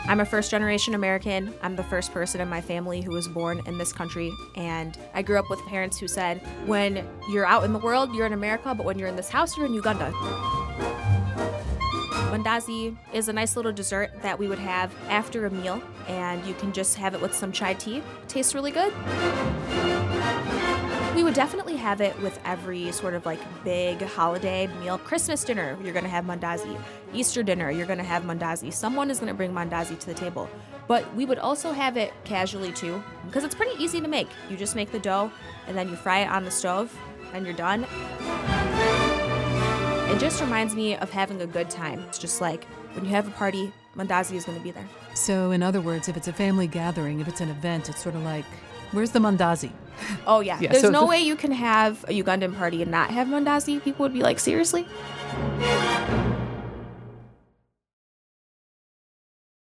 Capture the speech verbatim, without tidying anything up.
I'm a first-generation American. I'm the first person in my family who was born in this country, and I grew up with parents who said, when you're out in the world, you're in America, but when you're in this house, you're in Uganda. Mandazi is a nice little dessert that we would have after a meal, and you can just have it with some chai tea. It tastes really good. We would definitely have it with every sort of like big holiday meal. Christmas dinner, you're gonna have mandazi. Easter dinner, you're gonna have mandazi. Someone is gonna bring mandazi to the table. But we would also have it casually too, because it's pretty easy to make. You just make the dough and then you fry it on the stove and you're done. It just reminds me of having a good time. It's just like when you have a party, mandazi is gonna be there. So in other words, if it's a family gathering, if it's an event, it's sort of like, where's the mandazi? Oh, yeah. Yeah, There's so no the- way you can have a Ugandan party and not have mandazi. People would be like, seriously?